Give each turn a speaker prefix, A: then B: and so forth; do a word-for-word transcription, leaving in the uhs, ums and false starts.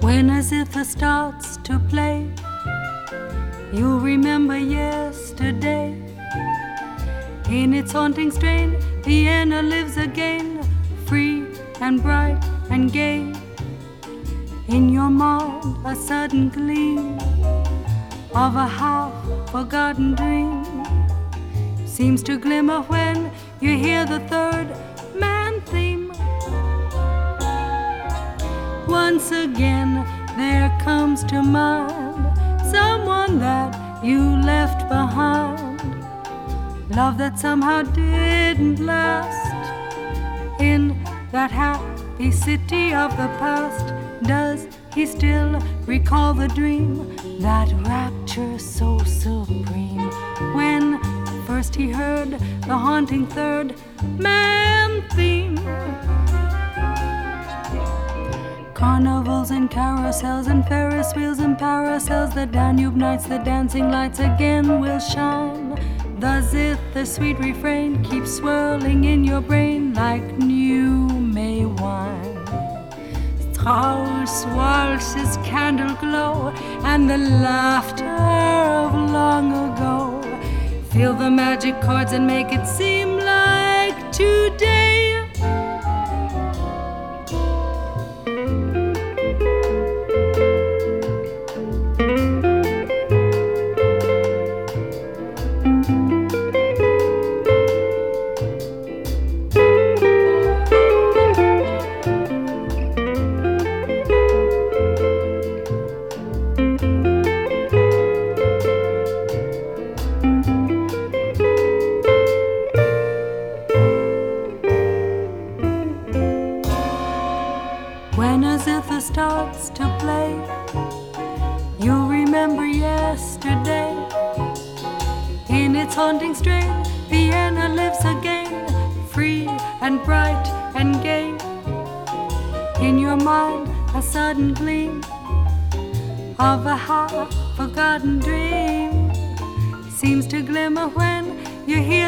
A: When a zither starts to play, you'll remember yesterday. In its haunting strain, Vienna lives again, free and bright and gay. In your mind, a sudden gleam of a half-forgotten dream seems to glimmer when you hear the third man theme. Once again, there comes to mind someone that you left behind, love that somehow didn't last. In that happy city of the past, does he still recall the dream, that rapture so supreme, when first he heard the haunting third man theme? Carnivals and carousels and Ferris wheels and parasols, the Danube nights, the dancing lights again will shine. The zither sweet refrain keeps swirling in your brain like new May wine. Strauss waltz's candle glow and the laughter of long ago. Feel the magic chords and make it seem like today. When a zither starts to play, you'll remember yesterday. In its haunting strain, Vienna lives again, free and bright and gay. In your mind, a sudden gleam of a half-forgotten dream seems to glimmer when you hear